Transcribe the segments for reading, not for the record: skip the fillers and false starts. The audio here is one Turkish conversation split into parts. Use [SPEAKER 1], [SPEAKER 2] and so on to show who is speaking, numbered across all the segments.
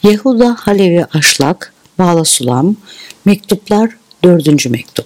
[SPEAKER 1] Yehuda Halevi Aşlak, Bağla Sulam, Mektuplar 4. Mektup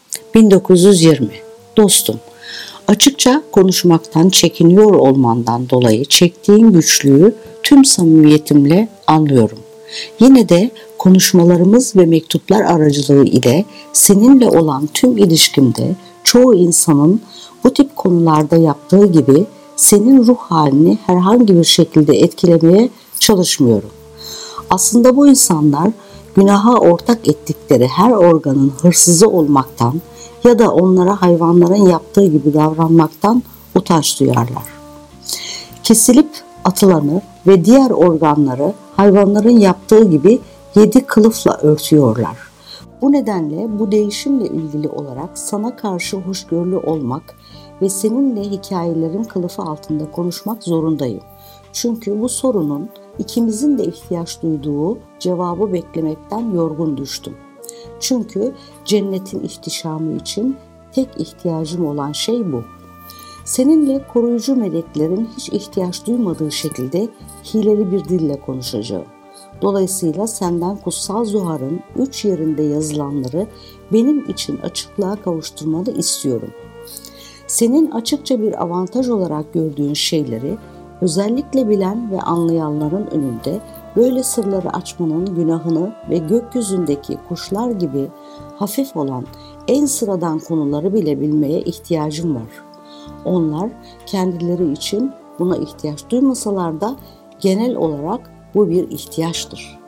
[SPEAKER 1] 1920. Dostum, açıkça konuşmaktan çekiniyor olmandan dolayı çektiğin güçlüğü tüm samimiyetimle anlıyorum. Yine de konuşmalarımız ve mektuplar aracılığı ile seninle olan tüm ilişkimde çoğu insanın bu tip konularda yaptığı gibi senin ruh halini herhangi bir şekilde etkilemeye çalışmıyorum. Aslında bu insanlar günaha ortak ettikleri her organın hırsızı olmaktan ya da onlara hayvanların yaptığı gibi davranmaktan utanç duyarlar. Kesilip atılanı ve diğer organları hayvanların yaptığı gibi 7 kılıfla örtüyorlar. Bu nedenle bu değişimle ilgili olarak sana karşı hoşgörülü olmak ve seninle hikayelerin kılıfı altında konuşmak zorundayım. Çünkü bu sorunun ikimizin de ihtiyaç duyduğu cevabı beklemekten yorgun düştüm. Çünkü cennetin ihtişamı için tek ihtiyacım olan şey bu. Seninle koruyucu meleklerin hiç ihtiyaç duymadığı şekilde hileli bir dille konuşacağım. Dolayısıyla senden kutsal Zuhar'ın 3 yerinde yazılanları benim için açıklığa kavuşturmanı istiyorum. Senin açıkça bir avantaj olarak gördüğün şeyleri özellikle bilen ve anlayanların önünde böyle sırları açmanın günahını ve gökyüzündeki kuşlar gibi hafif olan en sıradan konuları bile bilmeye ihtiyacım var. Onlar kendileri için buna ihtiyaç duymasalar da genel olarak bu bir ihtiyaçtır.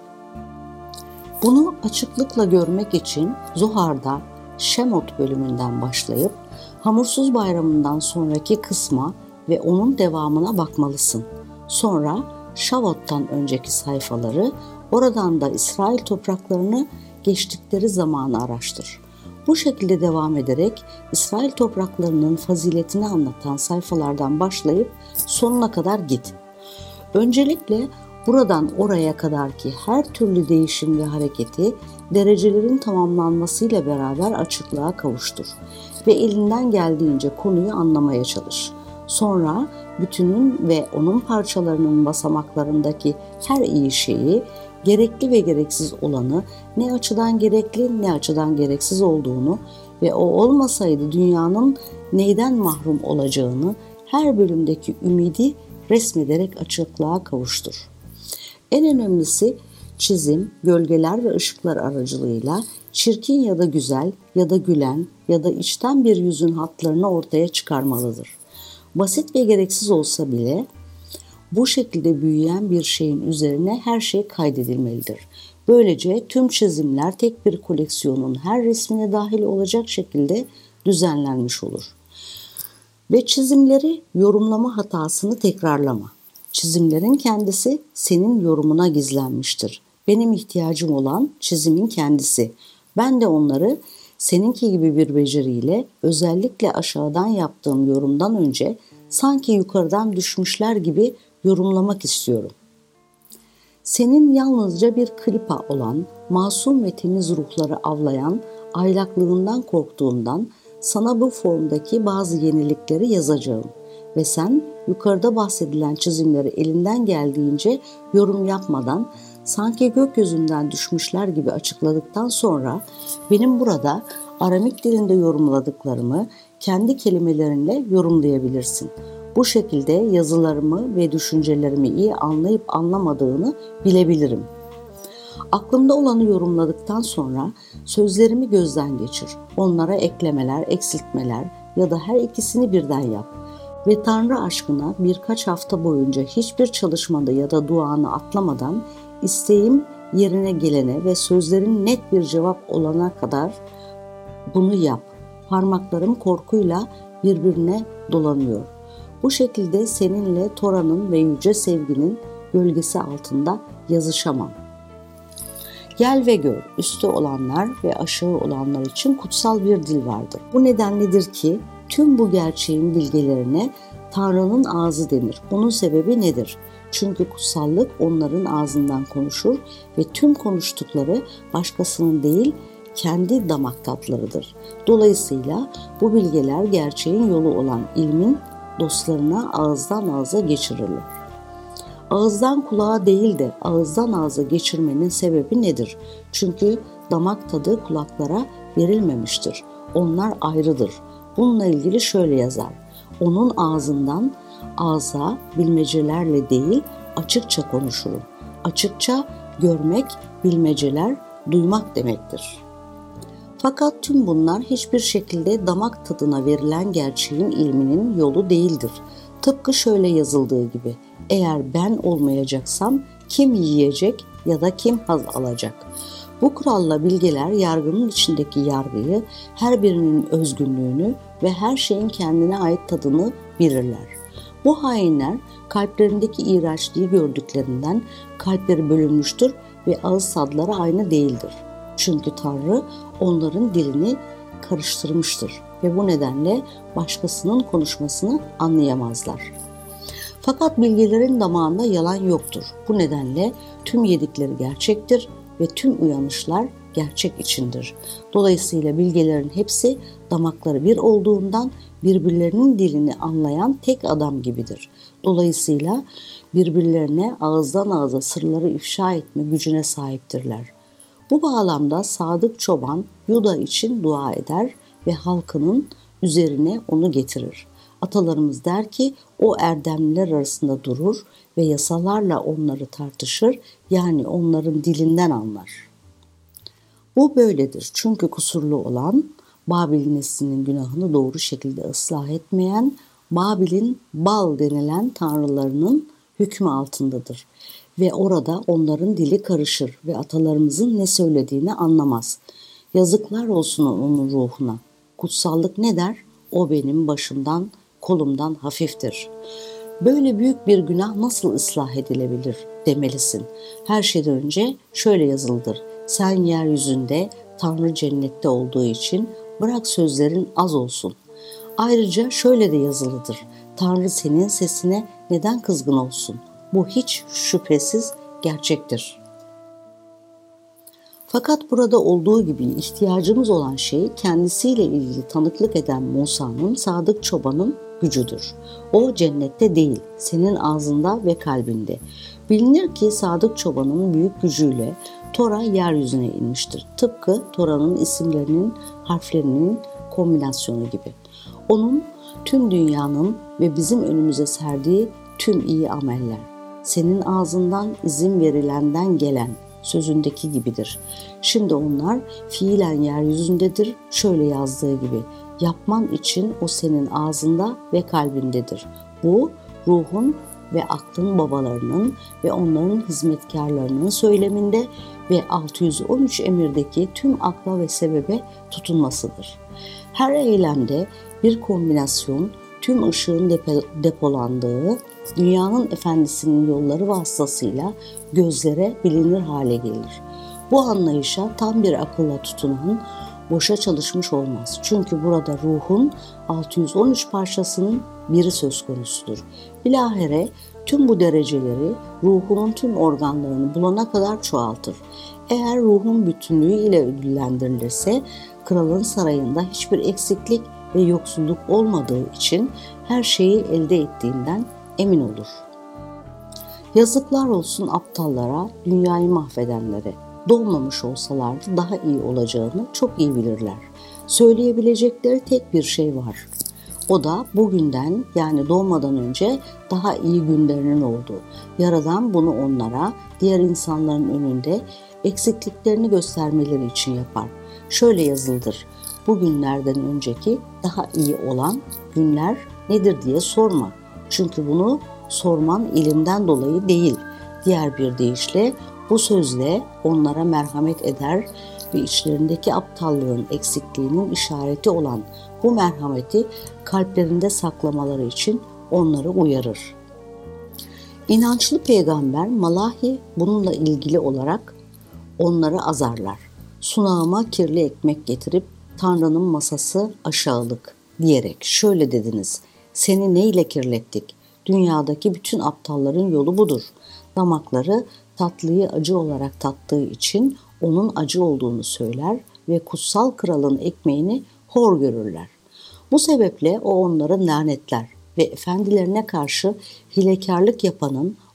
[SPEAKER 1] Bunu açıklıkla görmek için Zuhar'da Şemot bölümünden başlayıp Hamursuz Bayramı'ndan sonraki kısma ve onun devamına bakmalısın. Sonra Şavot'tan önceki sayfaları, oradan da İsrail topraklarını geçtikleri zamanı araştır. Bu şekilde devam ederek İsrail topraklarının faziletini anlatan sayfalardan başlayıp sonuna kadar git. Öncelikle buradan oraya kadarki her türlü değişim ve hareketi derecelerin tamamlanmasıyla beraber açıklığa kavuştur ve elinden geldiğince konuyu anlamaya çalış. Sonra bütünün ve onun parçalarının basamaklarındaki her iyi şeyi, gerekli ve gereksiz olanı, ne açıdan gerekli ne açıdan gereksiz olduğunu ve o olmasaydı dünyanın neyden mahrum olacağını her bölümdeki ümidi resmederek açıklığa kavuştur. En önemlisi çizim, gölgeler ve ışıklar aracılığıyla çirkin ya da güzel ya da gülen ya da içten bir yüzün hatlarını ortaya çıkarmalıdır. Basit ve gereksiz olsa bile bu şekilde büyüyen bir şeyin üzerine her şey kaydedilmelidir. Böylece tüm çizimler tek bir koleksiyonun her resmine dahil olacak şekilde düzenlenmiş olur. Ve çizimleri yorumlama hatasını tekrarlama. Çizimlerin kendisi senin yorumuna gizlenmiştir. Benim ihtiyacım olan çizimin kendisi. Ben de onları seninki gibi bir beceriyle özellikle aşağıdan yaptığım yorumdan önce sanki yukarıdan düşmüşler gibi yorumlamak istiyorum. Senin yalnızca bir klipa olan, masum ve temiz ruhları avlayan, aylaklığından korktuğundan sana bu formdaki bazı yenilikleri yazacağım ve sen yukarıda bahsedilen çizimleri elinden geldiğince yorum yapmadan sanki gökyüzünden düşmüşler gibi açıkladıktan sonra benim burada Aramik dilinde yorumladıklarımı kendi kelimelerinle yorumlayabilirsin. Bu şekilde yazılarımı ve düşüncelerimi iyi anlayıp anlamadığını bilebilirim. Aklımda olanı yorumladıktan sonra sözlerimi gözden geçir. Onlara eklemeler, eksiltmeler ya da her ikisini birden yap. Ve Tanrı aşkına birkaç hafta boyunca hiçbir çalışmada ya da duanı atlamadan isteğim yerine gelene ve sözlerin net bir cevap olana kadar bunu yap. Parmaklarım korkuyla birbirine dolanıyor. Bu şekilde seninle Tora'nın ve yüce sevginin gölgesi altında yazışamam. Gel ve gör, üstte olanlar ve aşağı olanlar için kutsal bir dil vardır. Bu nedenledir ki tüm bu gerçeğin bilgelerine Tanrı'nın ağzı denir. Bunun sebebi nedir? Çünkü kutsallık onların ağzından konuşur ve tüm konuştukları başkasının değil, kendi damak tatlarıdır. Dolayısıyla bu bilgeler gerçeğin yolu olan ilmin dostlarına ağızdan ağza geçirirler. Ağızdan kulağa değil de ağızdan ağza geçirmenin sebebi nedir? Çünkü damak tadı kulaklara verilmemiştir. Onlar ayrıdır. Bununla ilgili şöyle yazar. Onun ağzından ağza bilmecelerle değil açıkça konuşurum. Açıkça görmek, bilmeceler duymak demektir. Fakat tüm bunlar hiçbir şekilde damak tadına verilen gerçeğin ilminin yolu değildir. Tıpkı şöyle yazıldığı gibi, eğer ben olmayacaksam kim yiyecek ya da kim haz alacak? Bu kuralla bilgeler yargının içindeki yargıyı, her birinin özgünlüğünü ve her şeyin kendine ait tadını bilirler. Bu hainler kalplerindeki iğrençliği gördüklerinden kalpleri bölünmüştür ve ağız tadları aynı değildir. Çünkü Tanrı onların dilini karıştırmıştır ve bu nedenle başkasının konuşmasını anlayamazlar. Fakat bilgelerin damağında yalan yoktur. Bu nedenle tüm yedikleri gerçektir ve tüm uyanışlar gerçek içindir. Dolayısıyla bilgelerin hepsi damakları bir olduğundan birbirlerinin dilini anlayan tek adam gibidir. Dolayısıyla birbirlerine ağızdan ağza sırları ifşa etme gücüne sahiptirler. Bu bağlamda sadık çoban Yuda için dua eder ve halkının üzerine onu getirir. Atalarımız der ki o erdemliler arasında durur ve yasalarla onları tartışır, yani onların dilinden anlar. Bu böyledir çünkü kusurlu olan, Babil neslinin günahını doğru şekilde ıslah etmeyen, Babil'in Bal denilen tanrılarının hükmü altındadır. Ve orada onların dili karışır ve atalarımızın ne söylediğini anlamaz. Yazıklar olsun onun ruhuna. Kutsallık ne der? O benim başımdan, kolumdan hafiftir. Böyle büyük bir günah nasıl ıslah edilebilir demelisin. Her şeyden önce şöyle yazılıdır. Sen yeryüzünde, Tanrı cennette olduğu için bırak sözlerin az olsun. Ayrıca şöyle de yazılıdır. Tanrı senin sesine neden kızgın olsun? Bu hiç şüphesiz gerçektir. Fakat burada olduğu gibi ihtiyacımız olan şey kendisiyle ilgili tanıklık eden Musa'nın, sadık çobanın gücüdür. O cennette değil, senin ağzında ve kalbinde. Bilinir ki sadık çobanın büyük gücüyle Tora yeryüzüne inmiştir. Tıpkı Tora'nın isimlerinin harflerinin kombinasyonu gibi. Onun tüm dünyanın ve bizim önümüze serdiği tüm iyi ameller, senin ağzından izin verilenden gelen sözündeki gibidir. Şimdi onlar fiilen yeryüzündedir, şöyle yazdığı gibi. Yapman için o senin ağzında ve kalbindedir. Bu ruhun ve aklın babalarının ve onların hizmetkarlarının söyleminde ve 613 emirdeki tüm akla ve sebebe tutunmasıdır. Her eylemde bir kombinasyon, tüm ışığın depolandığı, dünyanın efendisinin yolları vasıtasıyla gözlere bilinir hale gelir. Bu anlayışa tam bir akılla tutunan boşa çalışmış olmaz. Çünkü burada ruhun 613 parçasının biri söz konusudur. Bilahare tüm bu dereceleri ruhunun tüm organlarını bulana kadar çoğaltır. Eğer ruhun bütünlüğü ile ödüllendirilirse kralın sarayında hiçbir eksiklik ve yoksulluk olmadığı için her şeyi elde ettiğinden emin olur. Yazıklar olsun aptallara, dünyayı mahvedenlere. Doğmamış olsalardı daha iyi olacağını çok iyi bilirler. Söyleyebilecekleri tek bir şey var. O da bugünden, yani doğmadan önce daha iyi günlerinin olduğu. Yaradan bunu onlara, diğer insanların önünde eksikliklerini göstermeleri için yapar. Şöyle yazılıdır. Bugünlerden önceki daha iyi olan günler nedir diye sorma. Çünkü bunu sorman ilimden dolayı değil. Diğer bir deyişle bu sözle onlara merhamet eder ve içlerindeki aptallığın eksikliğinin işareti olan bu merhameti kalplerinde saklamaları için onları uyarır. İnançlı peygamber Malahi bununla ilgili olarak onları azarlar. Sunağıma kirli ekmek getirip Tanrı'nın masası aşağılık diyerek şöyle dediniz. Seni neyle kirlettik? Dünyadaki bütün aptalların yolu budur. Damakları tatlıyı acı olarak tattığı için onun acı olduğunu söyler ve kutsal kralın ekmeğini hor görürler. Bu sebeple o onları lanetler ve efendilerine karşı hilekarlık yapanın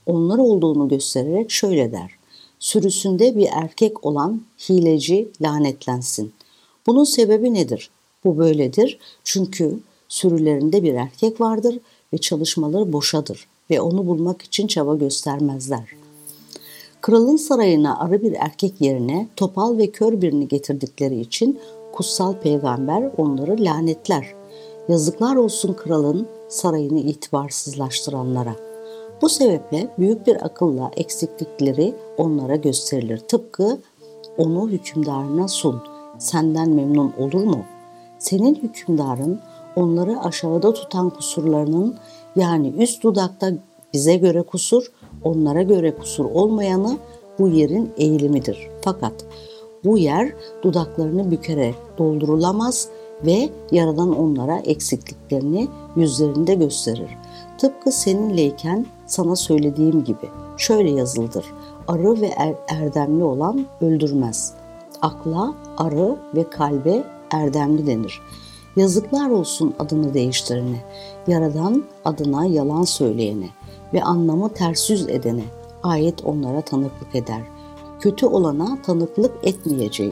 [SPEAKER 1] onlar olduğunu göstererek şöyle der: sürüsünde bir erkek olan hileci lanetlensin. Bunun sebebi nedir? Bu böyledir çünkü sürülerinde bir erkek vardır ve çalışmaları boşadır ve onu bulmak için çaba göstermezler. Kralın sarayına arı bir erkek yerine topal ve kör birini getirdikleri için kutsal peygamber onları lanetler. Yazıklar olsun kralın sarayını itibarsızlaştıranlara. Bu sebeple büyük bir akılla eksiklikleri onlara gösterilir. Tıpkı onu hükümdarına sun, senden memnun olur mu? Senin hükümdarın onları aşağıda tutan kusurlarının, yani üst dudakta bize göre kusur, onlara göre kusur olmayanı bu yerin eğilimidir. Fakat bu yer dudaklarını bükerek doldurulamaz ve Yaradan onlara eksikliklerini yüzlerinde gösterir. Tıpkı seninleyken sana söylediğim gibi şöyle yazıldır: arı ve erdemli olan öldürmez. Akla, arı ve kalbe erdemli denir. Yazıklar olsun adını değiştirene, Yaradan adına yalan söyleyene ve anlamı ters yüz edene. Ayet onlara tanıklık eder. Kötü olana tanıklık etmeyeceğim.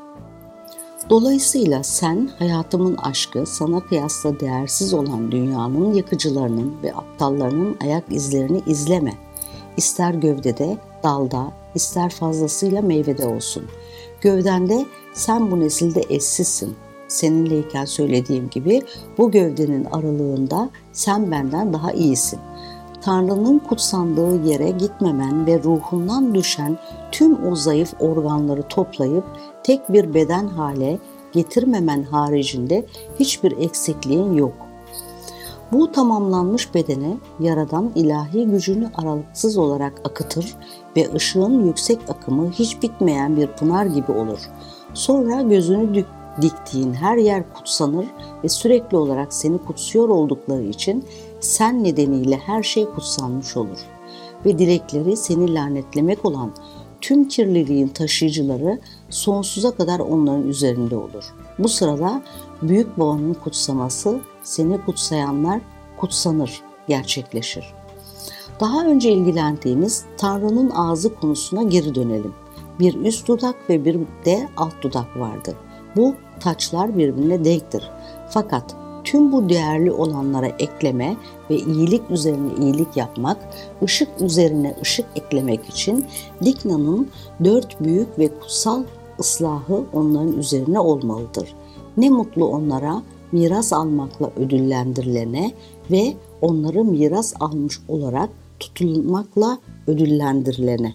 [SPEAKER 1] Dolayısıyla sen hayatımın aşkı, sana kıyasla değersiz olan dünyanın yakıcılarının ve aptallarının ayak izlerini izleme. İster gövdede, dalda, ister fazlasıyla meyvede olsun. Gövdende sen bu nesilde eşsizsin. Seninleyken söylediğim gibi bu gövdenin aralığında sen benden daha iyisin. Tanrı'nın kutsandığı yere gitmemen ve ruhundan düşen tüm o zayıf organları toplayıp tek bir beden hale getirmemen haricinde hiçbir eksikliğin yok. Bu tamamlanmış bedene Yaradan ilahi gücünü aralıksız olarak akıtır ve ışığın yüksek akımı hiç bitmeyen bir pınar gibi olur. Sonra gözünü diktiğin her yer kutsanır ve sürekli olarak seni kutsuyor oldukları için sen nedeniyle her şey kutsanmış olur. Ve dilekleri seni lanetlemek olan tüm kirliliğin taşıyıcıları sonsuza kadar onların üzerinde olur. Bu sırada büyük babanın kutsaması, seni kutsayanlar kutsanır, gerçekleşir. Daha önce ilgilendiğimiz Tanrı'nın ağzı konusuna geri dönelim. Bir üst dudak ve bir de alt dudak vardı. Bu taçlar birbirine denktir. Fakat tüm bu değerli olanlara ekleme ve iyilik üzerine iyilik yapmak, ışık üzerine ışık eklemek için Dikna'nın 4 büyük ve kutsal ıslahı onların üzerine olmalıdır. Ne mutlu onlara miras almakla ödüllendirilene ve onları miras almış olarak tutulmakla ödüllendirilene.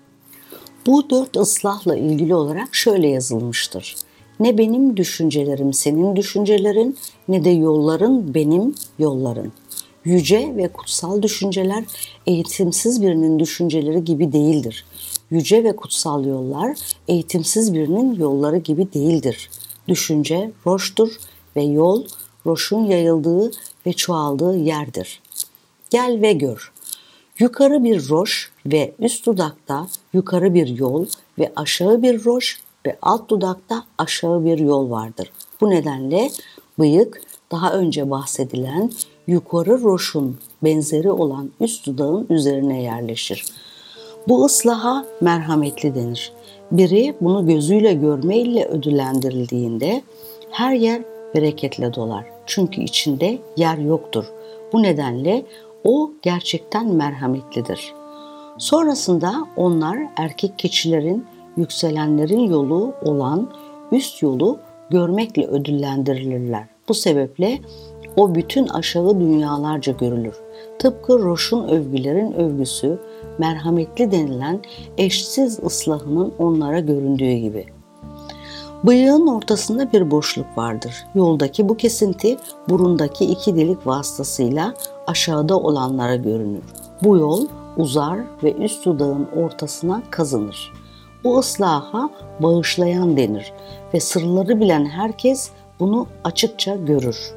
[SPEAKER 1] Bu 4 ıslahla ilgili olarak şöyle yazılmıştır: ne benim düşüncelerim senin düşüncelerin, ne de yolların benim yolların. Yüce ve kutsal düşünceler eğitimsiz birinin düşünceleri gibi değildir. Yüce ve kutsal yollar eğitimsiz birinin yolları gibi değildir. Düşünce roştur ve yol roşun yayıldığı ve çoğaldığı yerdir. Gel ve gör. Yukarı bir roş ve üst dudakta yukarı bir yol ve aşağı bir roş ve alt dudakta aşağı bir yol vardır. Bu nedenle bıyık daha önce bahsedilen yukarı roşun benzeri olan üst dudağın üzerine yerleşir. Bu ıslaha merhametli denir. Biri bunu gözüyle görmeyle ödüllendirildiğinde her yer bereketle dolar. Çünkü içinde yer yoktur. Bu nedenle o gerçekten merhametlidir. Sonrasında onlar erkek keçilerin, yükselenlerin yolu olan üst yolu görmekle ödüllendirilirler. Bu sebeple o bütün aşağı dünyalarca görülür. Tıpkı roşun övgülerin övgüsü, merhametli denilen eşsiz ıslahının onlara göründüğü gibi. Bıyığın ortasında bir boşluk vardır. Yoldaki bu kesinti burundaki 2 delik vasıtasıyla aşağıda olanlara görünür. Bu yol uzar ve üst dudağın ortasına kazınır. Bu ıslaha bağışlayan denir ve sırları bilen herkes bunu açıkça görür.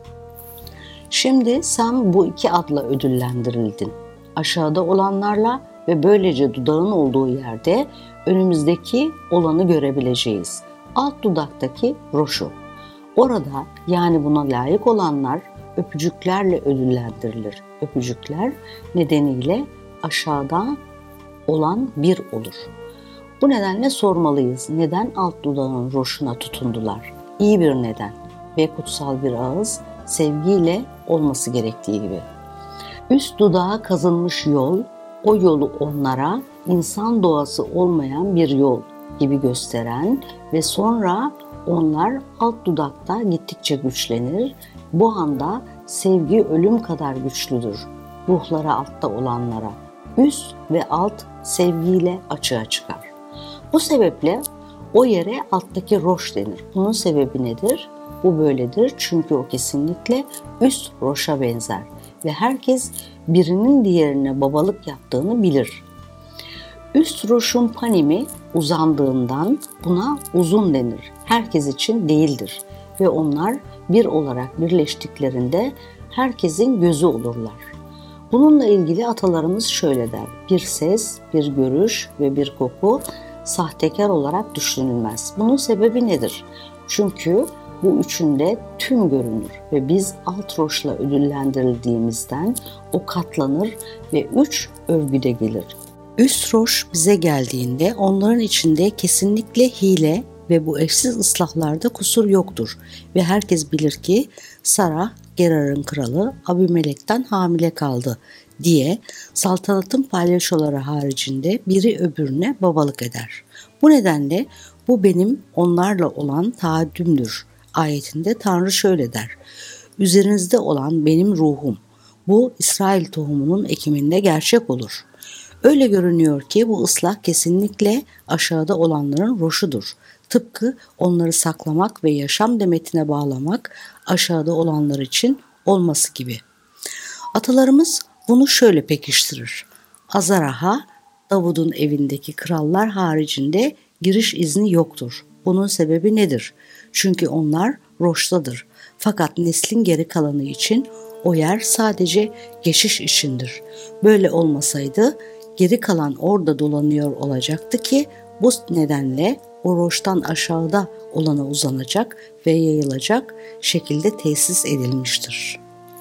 [SPEAKER 1] Şimdi sen bu 2 adla ödüllendirildin. Aşağıda olanlarla ve böylece dudağın olduğu yerde önümüzdeki olanı görebileceğiz. Alt dudaktaki roşu. Orada, yani buna layık olanlar öpücüklerle ödüllendirilir. Öpücükler nedeniyle aşağıda olan bir olur. Bu nedenle sormalıyız. Neden alt dudağın roşuna tutundular? İyi bir neden ve kutsal bir ağız sevgiyle olması gerektiği gibi. Üst dudağa kazınmış yol, o yolu onlara insan doğası olmayan bir yol gibi gösteren ve sonra onlar alt dudakta gittikçe güçlenir. Bu anda sevgi ölüm kadar güçlüdür ruhlara altta olanlara. Üst ve alt sevgiyle açığa çıkar. Bu sebeple o yere alttaki roş denir. Bunun sebebi nedir? Bu böyledir çünkü o kesinlikle üst roşa benzer ve herkes birinin diğerine babalık yaptığını bilir. Üst roşun panimi uzandığından buna uzun denir. Herkes için değildir ve onlar bir olarak birleştiklerinde herkesin gözü olurlar. Bununla ilgili atalarımız şöyle der: bir ses, bir görüş ve bir koku sahtekar olarak düşünülmez. Bunun sebebi nedir? Çünkü bu üçünde tüm görünür ve biz alt roşla ödüllendirildiğimizden o katlanır ve üç övgüde gelir. Üst roş bize geldiğinde onların içinde kesinlikle hile ve bu eşsiz ıslahlarda kusur yoktur ve herkes bilir ki Sara, Gerar'ın kralı Abimelek'ten hamile kaldı diye saltanatın palyaçoları haricinde biri öbürüne babalık eder. Bu nedenle bu benim onlarla olan taaddümdür ayetinde Tanrı şöyle der: üzerinizde olan benim ruhum, bu İsrail tohumunun ekiminde gerçek olur. Öyle görünüyor ki bu ıslah kesinlikle aşağıda olanların roşudur. Tıpkı onları saklamak ve yaşam demetine bağlamak aşağıda olanlar için olması gibi. Atalarımız bunu şöyle pekiştirir: Azaraha, Davud'un evindeki krallar haricinde giriş izni yoktur. Bunun sebebi nedir? Çünkü onlar roştadır. Fakat neslin geri kalanı için o yer sadece geçiş içindir. Böyle olmasaydı geri kalan orada dolanıyor olacaktı ki bu nedenle o roştan aşağıda olana uzanacak ve yayılacak şekilde tesis edilmiştir.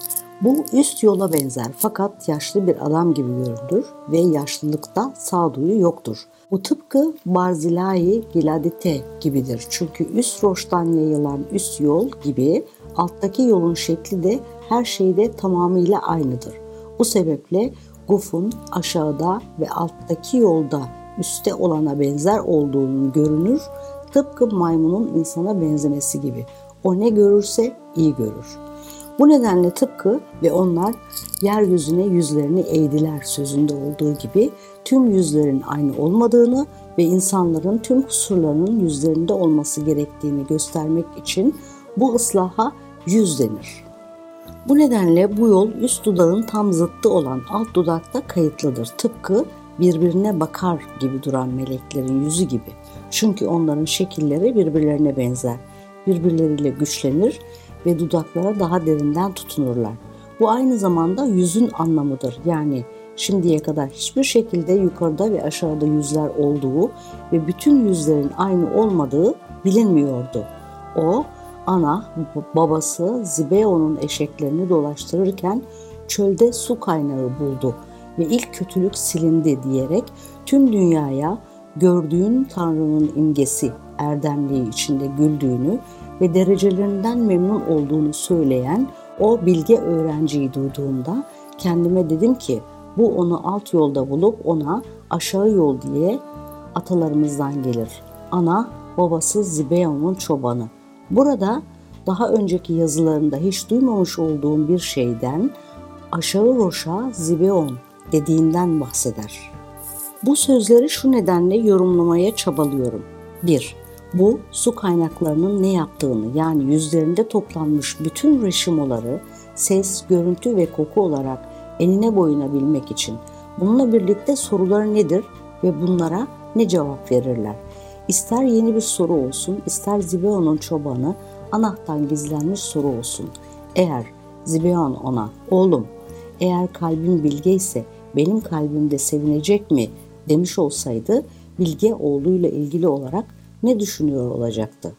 [SPEAKER 1] Bu üst yola benzer fakat yaşlı bir adam gibi görünür ve yaşlılıkta sağduyu yoktur. Bu tıpkı Barzilai Giladite gibidir. Çünkü üst roştan yayılan üst yol gibi alttaki yolun şekli de her şeyde tamamıyla aynıdır. Bu sebeple Guf'un aşağıda ve alttaki yolda üstte olana benzer olduğunu görünür, tıpkı maymunun insana benzemesi gibi. O ne görürse iyi görür. Bu nedenle tıpkı ve onlar yeryüzüne yüzlerini eğdiler sözünde olduğu gibi tüm yüzlerin aynı olmadığını ve insanların tüm kusurlarının yüzlerinde olması gerektiğini göstermek için bu ıslaha yüz denir. Bu nedenle bu yol üst dudağın tam zıttı olan alt dudakta kayıtlıdır. Tıpkı birbirine bakar gibi duran meleklerin yüzü gibi. Çünkü onların şekilleri birbirlerine benzer. Birbirleriyle güçlenir ve dudaklara daha derinden tutunurlar. Bu aynı zamanda yüzün anlamıdır. Yani şimdiye kadar hiçbir şekilde yukarıda ve aşağıda yüzler olduğu ve bütün yüzlerin aynı olmadığı bilinmiyordu. O, ana, babası Zibeon'un eşeklerini dolaştırırken çölde su kaynağı buldu ve ilk kötülük silindi diyerek tüm dünyaya gördüğün Tanrı'nın imgesi erdemliği içinde güldüğünü ve derecelerinden memnun olduğunu söyleyen o bilge öğrenciyi duyduğumda kendime dedim ki bu onu alt yolda bulup ona aşağı yol diye atalarımızdan gelir. Ana, babası Zibeon'un çobanı. Burada daha önceki yazılarında hiç duymamış olduğum bir şeyden aşağı roşa Zibeon dediğinden bahseder. Bu sözleri şu nedenle yorumlamaya çabalıyorum. 1. Bu su kaynaklarının ne yaptığını yani yüzlerinde toplanmış bütün reşimoları ses, görüntü ve koku olarak enine boyuna bilmek için. Bununla birlikte soruları nedir ve bunlara ne cevap verirler? İster yeni bir soru olsun, ister Zibeon'un çobanı Anah'tan gizlenmiş soru olsun. Eğer Zibeon ona, oğlum, eğer kalbin bilge ise benim kalbim de sevinecek mi demiş olsaydı, bilge oğluyla ilgili olarak ne düşünüyor olacaktı?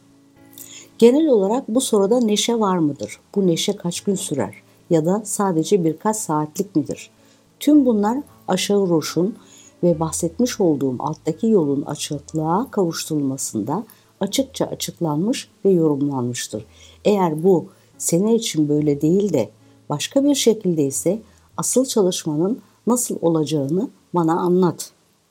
[SPEAKER 1] Genel olarak bu soruda neşe var mıdır? Bu neşe kaç gün sürer? Ya da sadece birkaç saatlik midir? Tüm bunlar aşağı roşun ve bahsetmiş olduğum alttaki yolun açıklığa kavuşturulmasında açıkça açıklanmış ve yorumlanmıştır. Eğer bu senin için böyle değil de başka bir şekilde ise asıl çalışmanın nasıl olacağını bana anlat.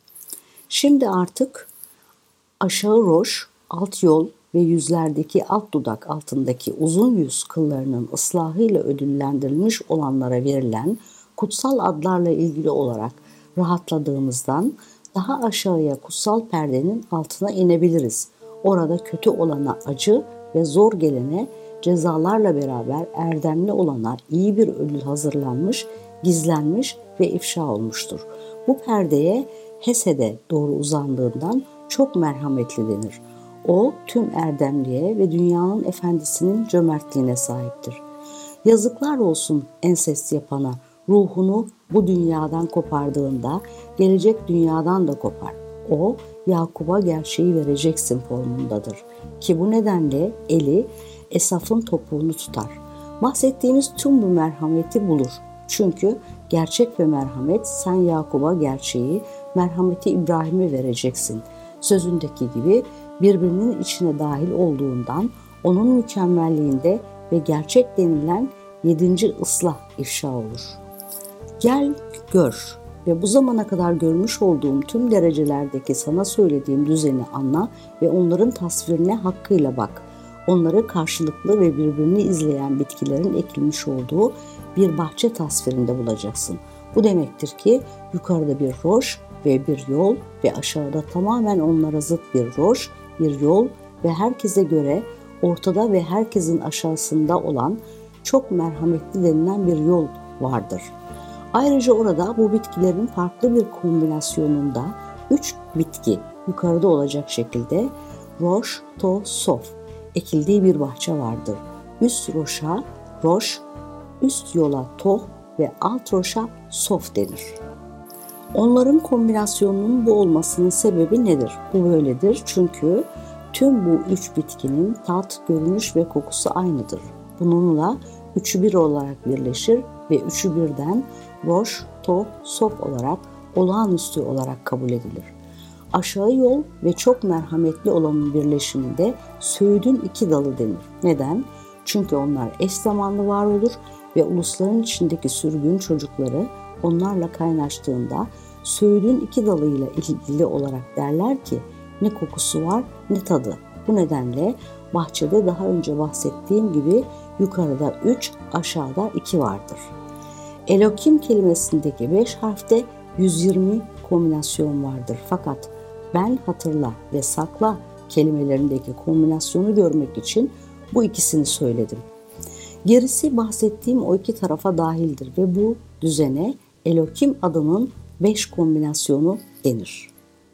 [SPEAKER 1] Şimdi artık aşağı roş, alt yol ve yüzlerdeki alt dudak altındaki uzun yüz kıllarının ıslahıyla ödüllendirilmiş olanlara verilen kutsal adlarla ilgili olarak rahatladığımızdan daha aşağıya kutsal perdenin altına inebiliriz. Orada kötü olana acı ve zor gelene cezalarla beraber erdemli olana iyi bir ödül hazırlanmış, gizlenmiş ve ifşa olmuştur. Bu perdeye Hesed'e doğru uzandığından çok merhametli denir. O tüm erdemliğe ve dünyanın efendisinin cömertliğine sahiptir. Yazıklar olsun ensest yapana, ruhunu bu dünyadan kopardığında gelecek dünyadan da kopar. O Yakup'a gerçeği vereceksin formundadır. Ki bu nedenle eli Esaf'ın topuğunu tutar. Bahsettiğimiz tüm bu merhameti bulur. Çünkü gerçek ve merhamet sen Yakup'a gerçeği, merhameti İbrahim'e vereceksin. Sözündeki gibi birbirinin içine dahil olduğundan onun mükemmelliğinde ve gerçek denilen 7. ıslah ifşa olur. Gel gör ve bu zamana kadar görmüş olduğum tüm derecelerdeki sana söylediğim düzeni anla ve onların tasvirine hakkıyla bak. Onları karşılıklı ve birbirini izleyen bitkilerin ekilmiş olduğu bir bahçe tasvirinde bulacaksın. Bu demektir ki yukarıda bir roş ve bir yol ve aşağıda tamamen onlara zıt bir roş, bir yol ve herkese göre ortada ve herkesin aşağısında olan çok merhametli denilen bir yol vardır. Ayrıca orada bu bitkilerin farklı bir kombinasyonunda 3 bitki yukarıda olacak şekilde roş, to, sof ekildiği bir bahçe vardır. Üst roşa roş, üst yola toh ve alt roşa sof denir. Onların kombinasyonunun bu olmasının sebebi nedir? Bu böyledir çünkü tüm bu 3 bitkinin tat, görünüş ve kokusu aynıdır. Bununla üçü bir olarak birleşir ve üçü birden roş, toh, sof olarak olağanüstü olarak kabul edilir. Aşağı yol ve çok merhametli olanın birleşiminde söğüdün 2 dalı denir. Neden? Çünkü onlar eş zamanlı var olur ve ulusların içindeki sürgün çocukları onlarla kaynaştığında söğüdün 2 dalıyla ilgili olarak derler ki ne kokusu var ne tadı. Bu nedenle bahçede daha önce bahsettiğim gibi yukarıda 3, aşağıda 2 vardır. Elokim kelimesindeki 5 harfte 120 kombinasyon vardır. Fakat ben, hatırla ve sakla kelimelerindeki kombinasyonu görmek için bu ikisini söyledim. Gerisi bahsettiğim o 2 tarafa dahildir ve bu düzene Elokim adının 5 kombinasyonu denir.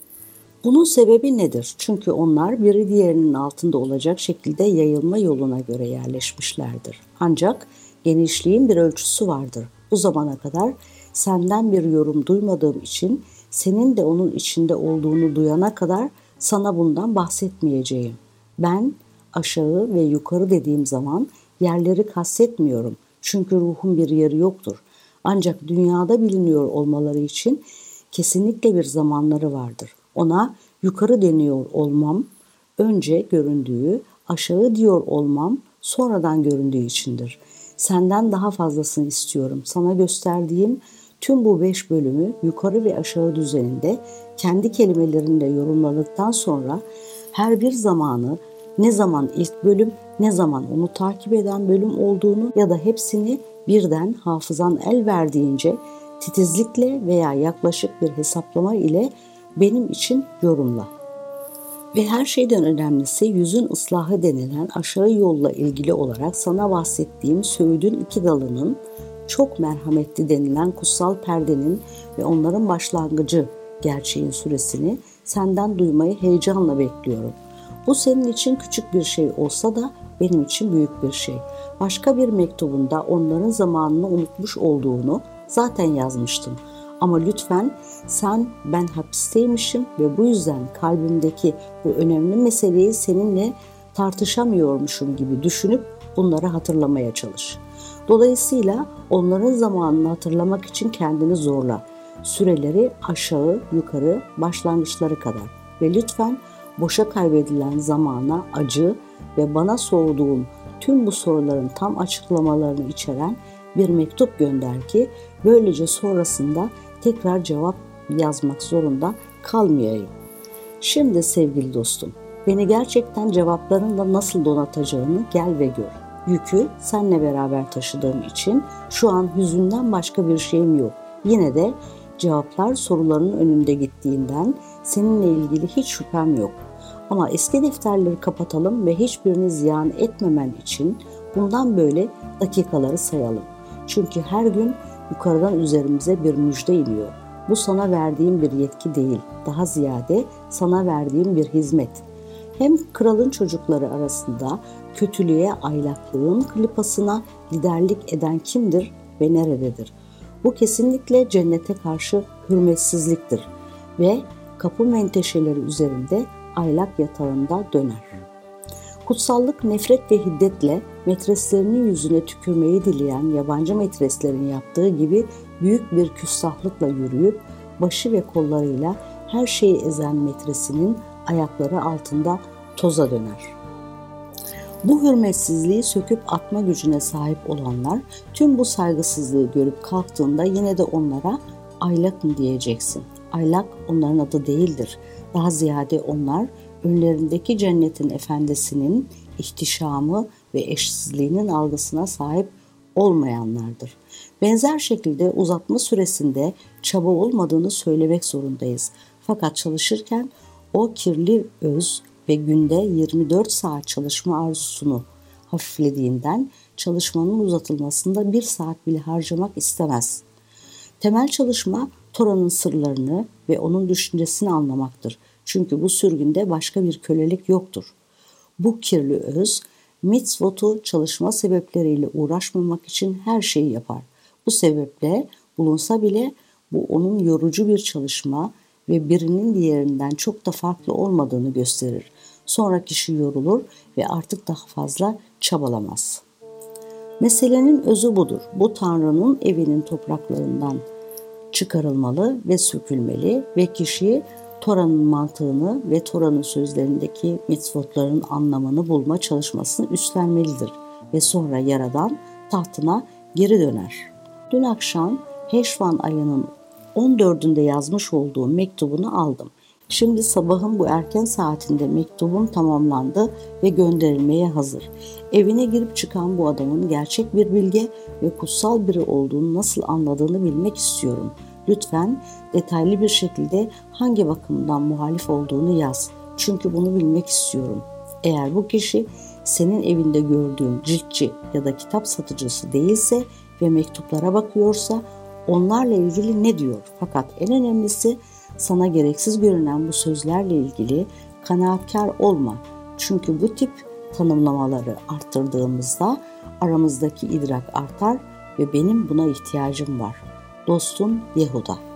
[SPEAKER 1] Bunun sebebi nedir? Çünkü onlar biri diğerinin altında olacak şekilde yayılma yoluna göre yerleşmişlerdir. Ancak genişliğin bir ölçüsü vardır. Bu zamana kadar senden bir yorum duymadığım için senin de onun içinde olduğunu duyana kadar sana bundan bahsetmeyeceğim. Ben aşağı ve yukarı dediğim zaman yerleri kastetmiyorum. Çünkü ruhun bir yeri yoktur. Ancak dünyada biliniyor olmaları için kesinlikle bir zamanları vardır. Ona yukarı deniyor olmam, önce göründüğü, aşağı diyor olmam, sonradan göründüğü içindir. Senden daha fazlasını istiyorum. Sana gösterdiğim tüm bu 5 bölümü yukarı ve aşağı düzeninde kendi kelimelerinde yorumladıktan sonra her bir zamanı ne zaman ilk bölüm, ne zaman onu takip eden bölüm olduğunu ya da hepsini birden hafızan el verdiğince titizlikle veya yaklaşık bir hesaplama ile benim için yorumla. Ve her şeyden önemlisi yüzün ıslahı denilen aşağı yolla ilgili olarak sana bahsettiğim söğüdün 2 dalının çok merhametli denilen kutsal perdenin ve onların başlangıcı gerçeğin süresini senden duymayı heyecanla bekliyorum. Bu senin için küçük bir şey olsa da benim için büyük bir şey. Başka bir mektubunda onların zamanını unutmuş olduğunu zaten yazmıştım. Ama lütfen sen ben hapisteymişim ve bu yüzden kalbimdeki bu önemli meseleyi seninle tartışamıyormuşum gibi düşünüp bunları hatırlamaya çalış. Dolayısıyla onların zamanını hatırlamak için kendini zorla. Süreleri aşağı yukarı başlangıçları kadar ve lütfen boşa kaybedilen zamana acı ve bana sorduğun tüm bu soruların tam açıklamalarını içeren bir mektup gönder ki böylece sonrasında tekrar cevap yazmak zorunda kalmayayım. Şimdi sevgili dostum, beni gerçekten cevaplarınla nasıl donatacağını gel ve gör. Yükü seninle beraber taşıdığım için şu an hüzünden başka bir şeyim yok. Yine de cevaplar soruların önünde gittiğinden seninle ilgili hiç şüphem yok. Ama eski defterleri kapatalım ve hiçbirini ziyan etmemen için bundan böyle dakikaları sayalım. Çünkü her gün yukarıdan üzerimize bir müjde iniyor. Bu sana verdiğim bir yetki değil, daha ziyade sana verdiğim bir hizmet. Hem kralın çocukları arasında kötülüğe, aylaklığın klipasına liderlik eden kimdir ve nerededir? Bu kesinlikle cennete karşı hürmetsizliktir ve kapı menteşeleri üzerinde aylak yatağında döner. Kutsallık nefret ve hiddetle metreslerinin yüzüne tükürmeyi dileyen yabancı metreslerin yaptığı gibi büyük bir küstahlıkla yürüyüp başı ve kollarıyla her şeyi ezen metresinin ayakları altında toza döner. Bu hürmetsizliği söküp atma gücüne sahip olanlar tüm bu saygısızlığı görüp kalktığında yine de onlara aylak mı diyeceksin? Aylak onların adı değildir. Daha ziyade onlar önlerindeki cennetin efendisinin ihtişamı ve eşsizliğinin algısına sahip olmayanlardır. Benzer şekilde uzatma süresinde çaba olmadığını söylemek zorundayız. Fakat çalışırken o kirli öz ve günde 24 saat çalışma arzusunu hafiflediğinden çalışmanın uzatılmasında 1 saat bile harcamak istemez. Temel çalışma Tora'nın sırlarını ve onun düşüncesini anlamaktır. Çünkü bu sürgünde başka bir kölelik yoktur. Bu kirli öz, mitzvotu çalışma sebepleriyle uğraşmamak için her şeyi yapar. Bu sebeple bulunsa bile bu onun yorucu bir çalışma ve birinin diğerinden çok da farklı olmadığını gösterir. Sonra kişi yorulur ve artık daha fazla çabalamaz. Meselenin özü budur. Bu Tanrı'nın evinin topraklarından çıkarılmalı ve sökülmeli ve kişi Tora'nın mantığını ve Tora'nın sözlerindeki mitzvotların anlamını bulma çalışmasını üstlenmelidir ve sonra Yaradan tahtına geri döner. Dün akşam Heşvan ayının 14'ünde yazmış olduğum mektubunu aldım. Şimdi sabahın bu erken saatinde mektubum tamamlandı ve gönderilmeye hazır. Evine girip çıkan bu adamın gerçek bir bilge ve kutsal biri olduğunu nasıl anladığını bilmek istiyorum. Lütfen detaylı bir şekilde hangi bakımdan muhalif olduğunu yaz. Çünkü bunu bilmek istiyorum. Eğer bu kişi senin evinde gördüğün ciltçi ya da kitap satıcısı değilse ve mektuplara bakıyorsa onlarla ilgili ne diyor? Fakat en önemlisi sana gereksiz görünen bu sözlerle ilgili kanaatkar olma. Çünkü bu tip tanımlamaları arttırdığımızda aramızdaki idrak artar ve benim buna ihtiyacım var. Dostun Yehuda.